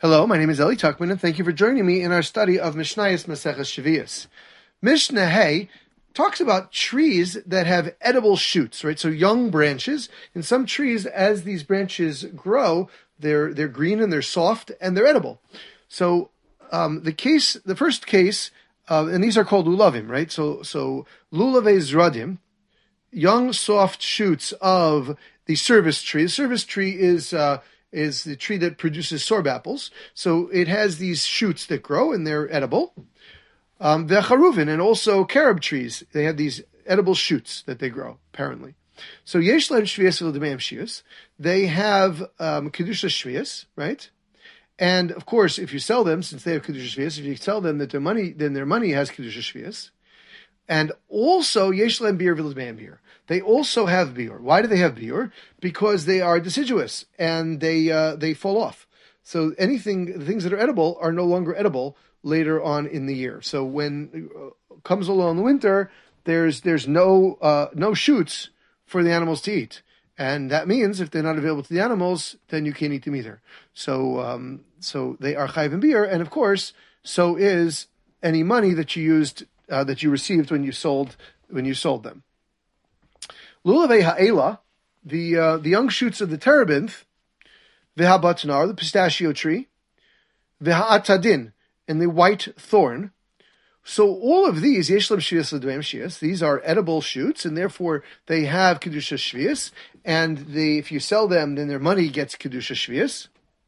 Hello, my name is Eli Tuckman, and thank you for joining me in our study of Mishnayos Maseches Shvius. Mishnah Hey talks about trees that have edible shoots, right? So young branches. In some trees, as these branches grow, they're green and they're soft and they're edible. So the first case, and these are called lulavim, right? So lulavei zradim, young soft shoots of the service tree. The service tree is the tree that produces sorb apples. So it has these shoots that grow and they're edible. V'charuvin, and also carob trees. They have these edible shoots that they grow, apparently. So yesh lehem shvius v'ledamei shvius. They have kedusha shvius, right? And of course, if you sell them, since they have kedusha shvius, if you sell them that their money has kedusha shvius. And also, yesh lehem biur v'ledamei biur. They also have biur. Why do they have biur? Because they are deciduous and they fall off. So the things that are edible are no longer edible later on in the year. So when comes along the winter, there's no shoots for the animals to eat. And that means if they're not available to the animals, then you can't eat them either. So they are chayv and biur, and of course, so is any money that you used that you received when you sold them. Lulavei ha'ela, the young shoots of the terebinth, v'habatnar, the pistachio tree, v'ha'atadin, and the white thorn. So all of these, yesh lehem shvius v'ledamei shvius, these are edible shoots, and therefore they have kedusha shvius, and if you sell them, then their money gets kedusha shvius.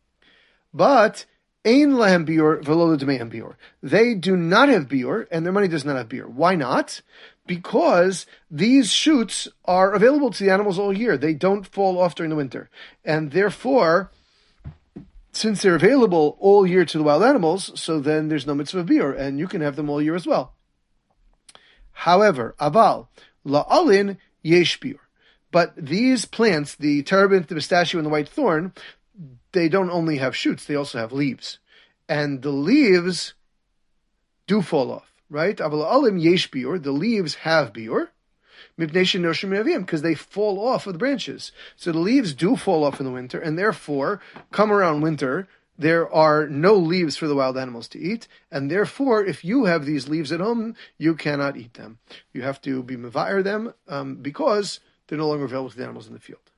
But ein lehem biur v'lo ledamei biur. They do not have biur, and their money does not have biur. Why not? Because these shoots are available to the animals all year. They don't fall off during the winter. And therefore, since they're available all year to the wild animals, so then there's no mitzvah of biur, and you can have them all year as well. However, aval, la'alin yesh biur. But these plants, the terebinth, the pistachio, and the white thorn, they don't only have shoots, they also have leaves. And the leaves do fall off. Right? Aval yesh biur, the leaves have biur, because they fall off of the branches. So the leaves do fall off in the winter, and therefore, come around winter, there are no leaves for the wild animals to eat, and therefore, if you have these leaves at home, you cannot eat them. You have to be mevayer them because they're no longer available to the animals in the field.